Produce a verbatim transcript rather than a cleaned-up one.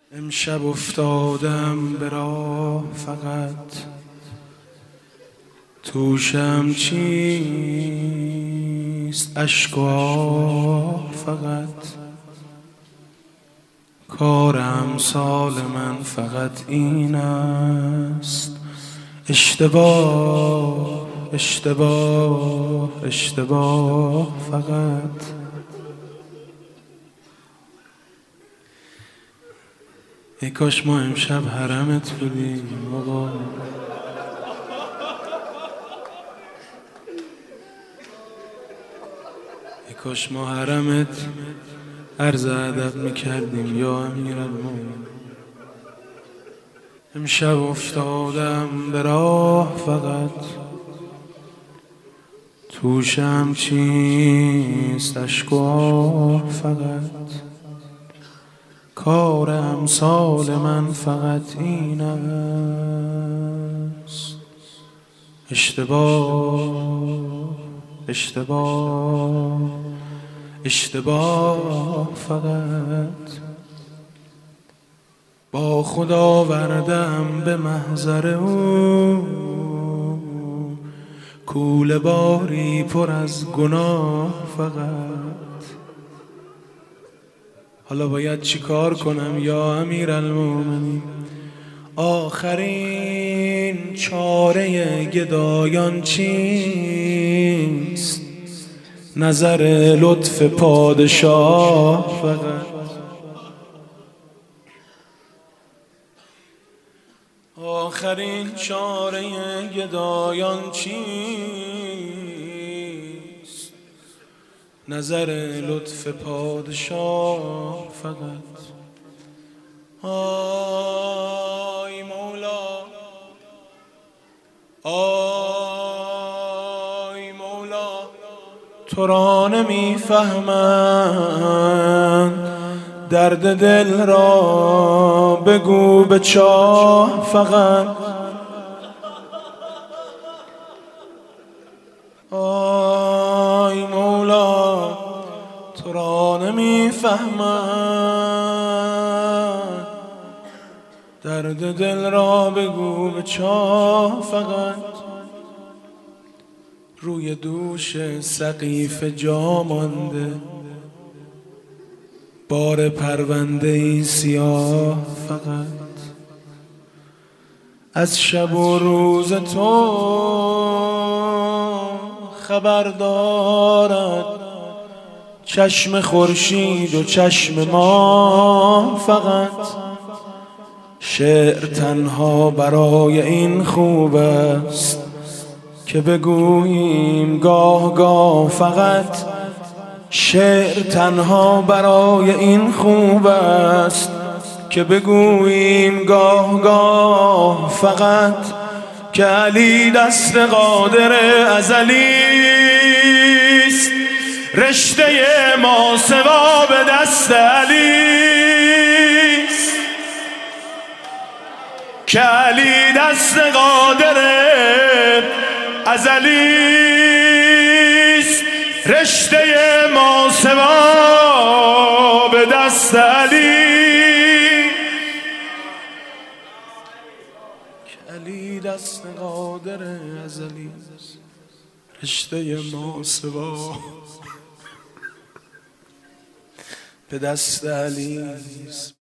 امشب افتادم به راه، فقط توشم چیست اشک و آه، فقط کار امثال من فقط این است. اشتباه اشتباه اشتباه فقط. ای کاش ما امشب حرمت بودیم آقا. ای کاش ما حرمت عرض ادب میکردیم یا امیرالمومنین. امشب افتادم به راه، فقط توشم چیست اشک و آه، فقط کار امثال من فقط این است. اشتباه اشتباه اشتباه فقط. با خدا آوردم به محضر او، کوله باری پر از گناه فقط. حالا باید چی کار کنم یا امیرالمومنین؟ آخرین چاره گدایان چیست؟ نظر لطف پادشاه فقط. آخرین چاره گدایان چیست؟ نظر لطف پادشاه فقط. آی مولا آی مولا، تو را نمیفهمند درد دل را، بگو به چاه فقط. آی مولا، تو را نمیفهمند درد دل را، بگو به چاه فقط. روی دوش سقیف جا مانده بار پرونده ای سیاه فقط. از شب و روز تو خبر دارد چشم خورشید و چشم ما فقط. شعر تنها برای این خوب است که بگوییم گاه گاه فقط. شعر تنها برای این خوب است که بگوییم گاه گاه فقط. که علی دست قادر ازلی است، رشته ماسوا به دست علی است. که علی دست قادر ازلی است، رشته ماسوا به دست علی. که علی دست قادر ازلی است، رشته ماسوا به دست علی است.